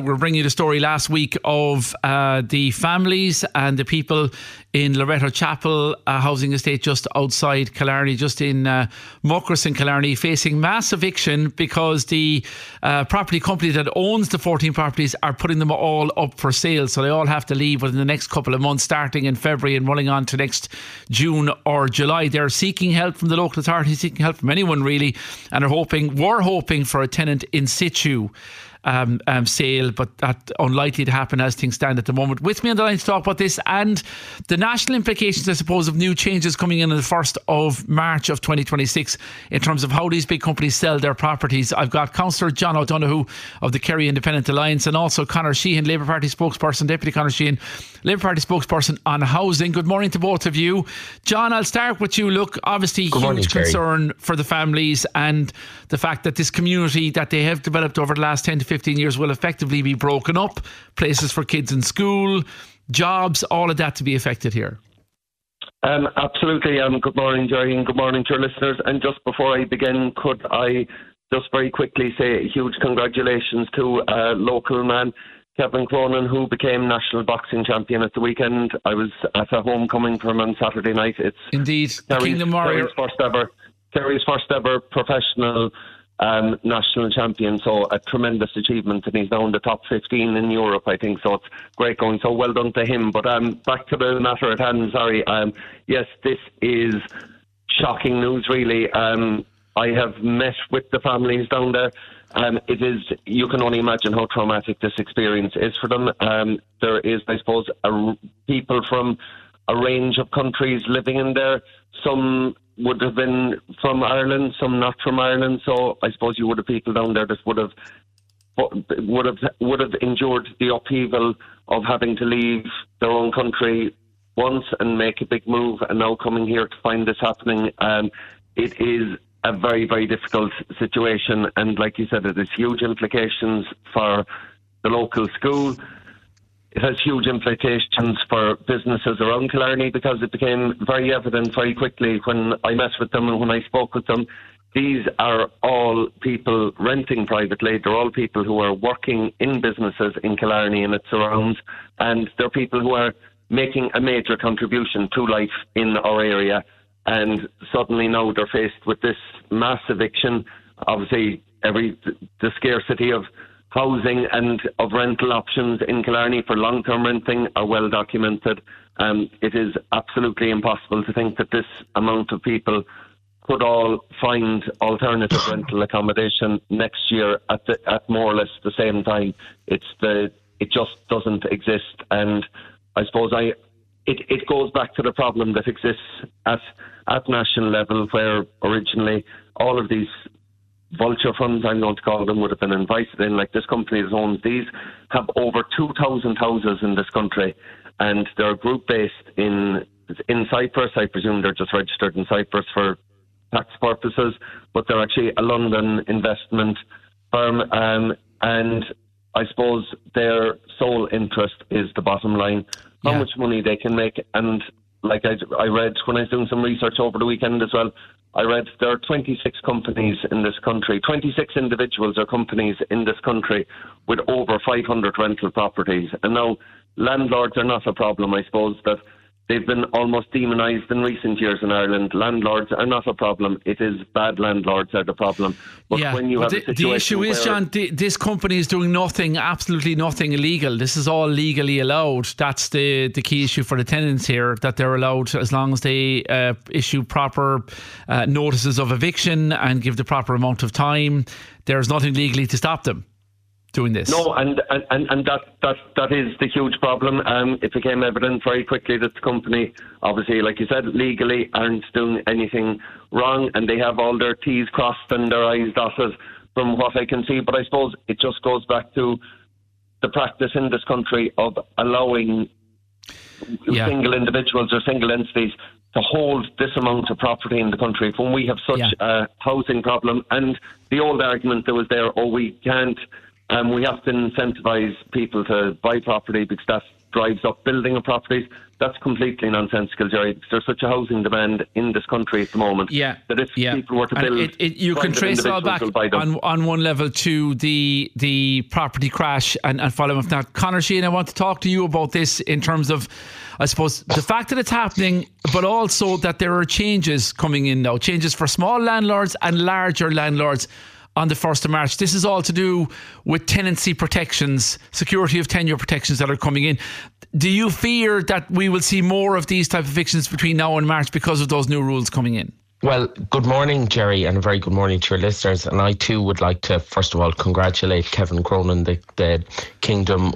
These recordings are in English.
we're bringing you the story last week of the families and the people in Loretto Chapel housing estate just outside Killarney, just in Muckross in Killarney, facing mass eviction because the property company that owns the 14 properties are putting them all up for sale. So they all have to leave within the next couple of months, starting in February and running on to next June or July. They're seeking help from the local authorities, seeking help from anyone really, and we're hoping for a tenant in situ sale, but that's unlikely to happen as things stand at the moment. With me on the line to talk about this and the national implications, I suppose, of new changes coming in on the 1st of March of 2026 in terms of how these big companies sell their properties. I've got Councillor John O'Donoghue of the Kerry Independent Alliance and also Conor Sheehan, Labour Party spokesperson, Deputy Conor Sheehan, Labour Party spokesperson on housing. Good morning to both of you. John, I'll start with you. Look, obviously huge concern for the families and the fact that this community that they have developed over the last 10 to 15 years will effectively be broken up. Places for kids in school, jobs, all of that to be affected here. Absolutely. Good morning, Jerry, and good morning to your listeners. And just before I begin, could I just very quickly say a huge congratulations to local man, Kevin Cronin, who became national boxing champion at the weekend. I was at a homecoming for him on Saturday night. It's indeed Kerry's first ever professional national champion, so a tremendous achievement, and he's now in the top 15 in Europe, I think, so it's great going, so well done to him. But back to the matter at hand, sorry. Yes, this is shocking news, really. I have met with the families down there. You can only imagine how traumatic this experience is for them. There is, I suppose, people from a range of countries living in there. Some would have been from Ireland, some not from Ireland. So I suppose you would have people down there that would have endured the upheaval of having to leave their own country once and make a big move, and now coming here to find this happening. It is a very, very difficult situation, and like you said, it has huge implications for the local school. It has huge implications for businesses around Killarney, because it became very evident very quickly when I met with them and when I spoke with them. These are all people renting privately. They're all people who are working in businesses in Killarney and its surrounds, and they're people who are making a major contribution to life in our area. And suddenly now they're faced with this mass eviction. Obviously, the scarcity of housing and of rental options in Killarney for long-term renting are well documented. It is absolutely impossible to think that this amount of people could all find alternative rental accommodation next year at more or less the same time. It just doesn't exist, and I suppose it goes back to the problem that exists at national level, where originally all of these vulture funds, I'm going to call them, would have been invited in. Like this company that owns these have over 2,000 houses in this country, and they're group based in Cyprus. I presume they're just registered in Cyprus for tax purposes, but they're actually a London investment firm, and I suppose their sole interest is the bottom line, how much money they can make. And like I read when I was doing some research over the weekend as well, I read there are 26 companies in this country, 26 individuals or companies in this country with over 500 rental properties. And now landlords are not a problem. I suppose that they've been almost demonised in recent years in Ireland. Landlords are not a problem. It is bad landlords are the problem. But when you have a situation, the issue is, John, this company is doing nothing, absolutely nothing illegal. This is all legally allowed. That's the key issue for the tenants here, that they're allowed as long as they issue proper notices of eviction and give the proper amount of time. There's nothing legally to stop them doing this. No, and that is the huge problem. It became evident very quickly that the company, obviously, like you said, legally aren't doing anything wrong, and they have all their T's crossed and their I's dotted from what I can see. But I suppose it just goes back to the practice in this country of allowing single individuals or single entities to hold this amount of property in the country when we have such a housing problem. And the old argument that was there, we can't We have to incentivise people to buy property because that drives up building of properties. That's completely nonsensical, Jerry, because there's such a housing demand in this country at the moment that if people were to build, you can trace it all back on one level to the property crash and following up. Now, Conor Sheehan, I want to talk to you about this in terms of, I suppose, the fact that it's happening, but also that there are changes coming in now, changes for small landlords and larger landlords on the 1st of March. This is all to do with tenancy protections, security of tenure protections that are coming in. Do you fear that we will see more of these type of evictions between now and March because of those new rules coming in? Well, good morning, Jerry, and a very good morning to your listeners. And I too would like to, first of all, congratulate Kevin Cronin, the Kingdom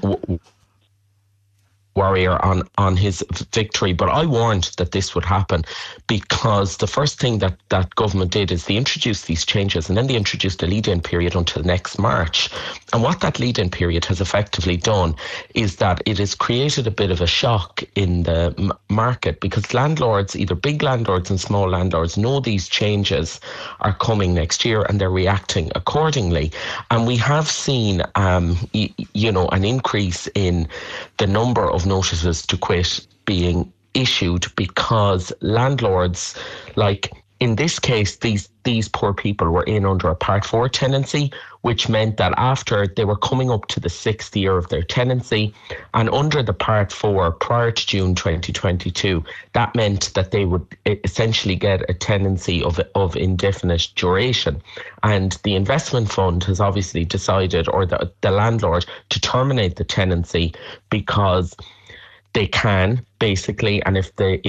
warrior, on his victory. But I warned that this would happen because the first thing that government did is they introduced these changes, and then they introduced a lead-in period until next March. And what that lead-in period has effectively done is that it has created a bit of a shock in the market, because landlords, either big landlords and small landlords, know these changes are coming next year and they're reacting accordingly. And we have seen an increase in the number of notices to quit being issued because landlords, like in this case, these poor people were in under a Part 4 tenancy, which meant that after they were coming up to the 6th year of their tenancy, and under the Part 4 prior to June 2022, that meant that they would essentially get a tenancy of indefinite duration. And the investment fund has obviously decided, or the landlord, to terminate the tenancy because they can, basically, and if the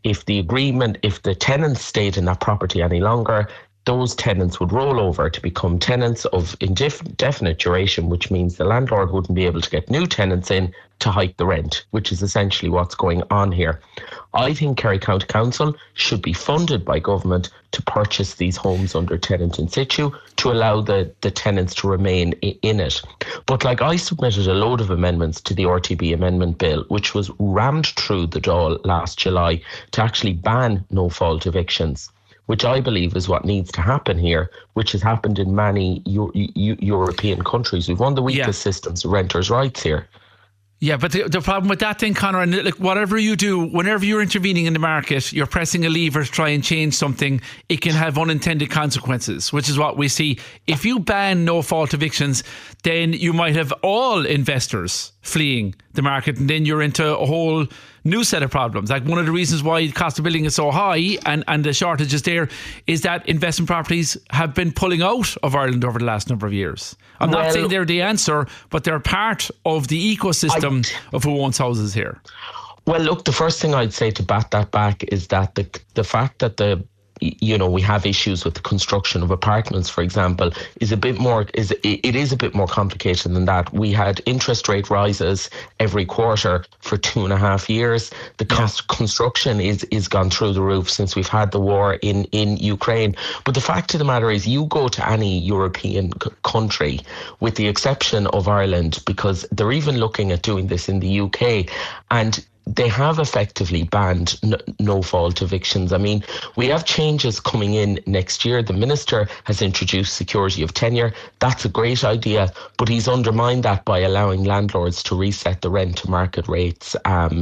tenants stayed in that property any longer, those tenants would roll over to become tenants of indefinite duration, which means the landlord wouldn't be able to get new tenants in to hike the rent, which is essentially what's going on here. I think Kerry County Council should be funded by government to purchase these homes under tenant in situ to allow the tenants to remain in it. But I submitted a load of amendments to the RTB amendment bill, which was rammed through the Dáil last July to actually ban no-fault evictions, which I believe is what needs to happen here, which has happened in many European countries. We've one of the weakest systems of renters' rights here. Yeah, but the problem with that thing, Conor, and whatever you do, whenever you're intervening in the market, you're pressing a lever to try and change something, it can have unintended consequences, which is what we see. If you ban no-fault evictions, then you might have all investors fleeing the market, and then you're into a whole new set of problems. Like, one of the reasons why the cost of building is so high and the shortage is there is that investment properties have been pulling out of Ireland over the last number of years. I'm not saying they're the answer, but they're part of the ecosystem of who owns houses here. Well, look, the first thing I'd say to bat that back is that the fact that we have issues with the construction of apartments, for example, is a bit more complicated than that. We had interest rate rises every quarter for 2.5 years. The construction is gone through the roof since we've had the war in Ukraine. But the fact of the matter is, you go to any European country, with the exception of Ireland, because they're even looking at doing this in the UK, and they have effectively banned no-fault evictions. I mean, we have changes coming in next year. The Minister has introduced security of tenure. That's a great idea, but he's undermined that by allowing landlords to reset the rent to market rates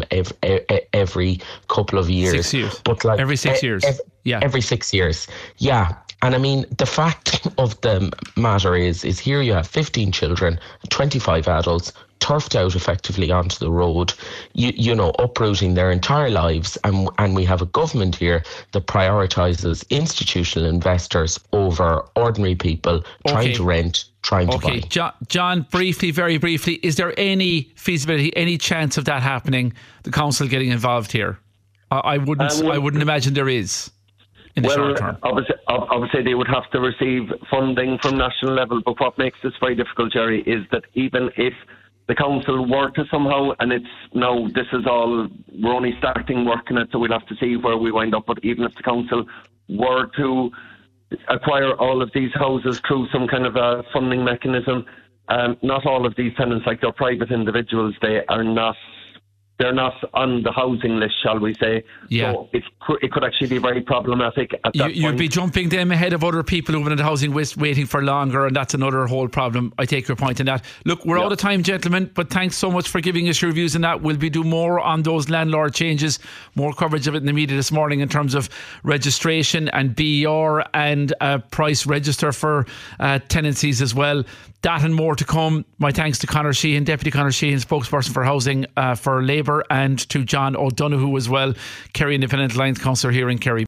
every couple of years. 6 years. But every 6 years. Every 6 years. Yeah. And I mean, the fact of the matter is here you have 15 children, 25 adults, turfed out effectively onto the road, uprooting their entire lives. And we have a government here that prioritises institutional investors over ordinary people trying to rent, trying to buy. John, briefly, very briefly, is there any feasibility, any chance of that happening, the council getting involved here? I wouldn't imagine there is. In the short term. Obviously they would have to receive funding from national level, but what makes this very difficult, Jerry, is that even if the council were to somehow, and we're only starting working it, so we'll have to see where we wind up, but even if the council were to acquire all of these houses through some kind of a funding mechanism, not all of these tenants, like they're private individuals, they they're not on the housing list, shall we say. Yeah. So it could actually be very problematic at that point. You'd be jumping them ahead of other people who've been in the housing list waiting for longer, and that's another whole problem. I take your point in that. Look, we're out of time, gentlemen, but thanks so much for giving us your views on that. We'll be doing more on those landlord changes, more coverage of it in the media this morning in terms of registration and BER and price register for tenancies as well. That and more to come. My thanks to Conor Sheehan, Deputy Conor Sheehan, spokesperson for housing for Labour, and to John O'Donoghue as well, Kerry Independent Alliance councillor here in Kerry.